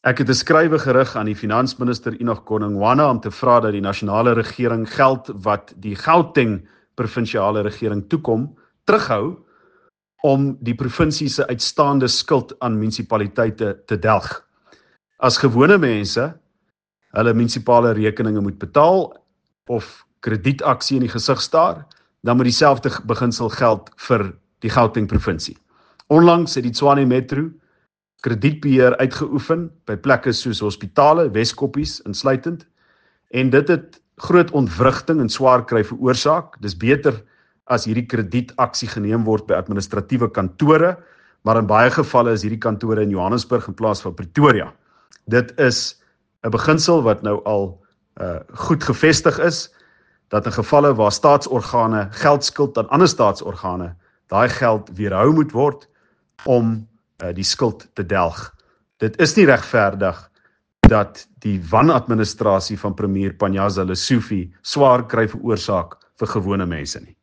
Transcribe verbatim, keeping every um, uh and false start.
Ek het 'n skrywe gerig aan die Finansminister Enoch Godongwana om te vra dat die nasionale regering geld wat die Gauteng provinsiale regering toekom, terughou om die provinsie se uitstaande skuld aan munisipaliteite te delg. As gewone mense hulle munisipale rekeninge moet betaal of kredietaksie in die gesig staar, dan moet dieselfde beginsel geld vir die Gauteng provinsie. Onlangs het die Tshwane Metro kredietbeheer uitgeoefen by plekke soos hospitale, Weskoppies insluitend, en dit het groot ontwrigting en swaar kry veroorsaak. Dis beter as hierdie kredietaksie geneem word by administratiewe kantore, maar in baie gevalle is hierdie kantore in Johannesburg in plaas van Pretoria. Dit is 'n beginsel wat nou al uh, goed gevestig is, dat in gevalle waar staatsorgane geld skuld aan ander staatsorgane, daai geld weerhou moet word om uh, die skuld te delg. Dit is nie regverdig dat die wanadministrasie van premier Panyaza Lesufi swaar kry veroorsaak vir gewone mense nie.